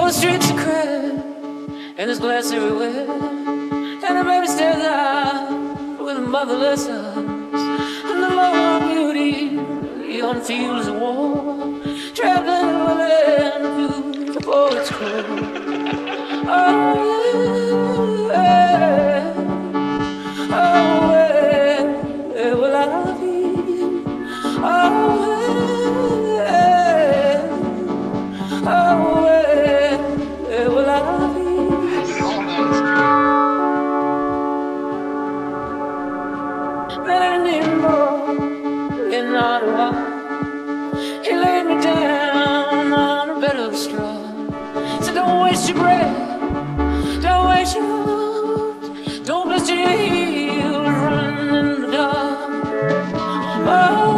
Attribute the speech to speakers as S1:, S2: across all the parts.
S1: the streets are crowded, and there's glass everywhere. And the baby stares out with motherless eyes. And the love of beauty, beyond fields of war, trapped in the land before it's cold. Oh, yeah. Oh, where will I be? Oh, where will I be? Man in in Ottawa, he laid me down on a bed of straw. Said, don't waste your breath, don't waste your heart, don't bless your heels running in the dark. Oh,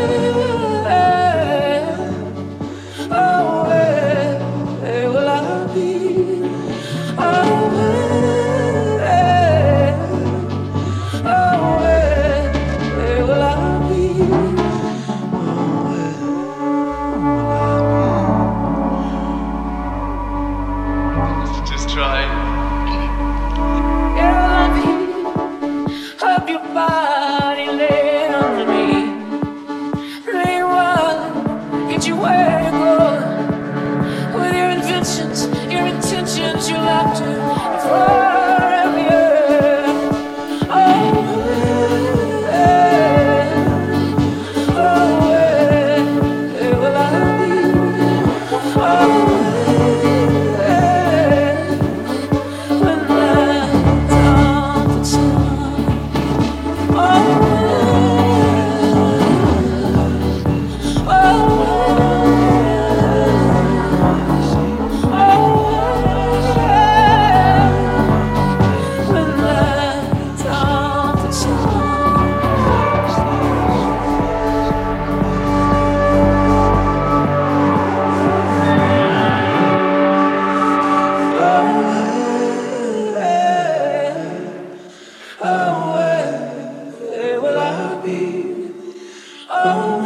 S1: where will I be? Oh, where will I be?
S2: Just try.
S1: Yeah, I'll be up your body, lay under me. Meanwhile, get you where you're going. With your inventions, your intentions, your laughter, and forever, yeah. Oh, where will I be? Oh, when the dawn sun. Where will I be? Oh.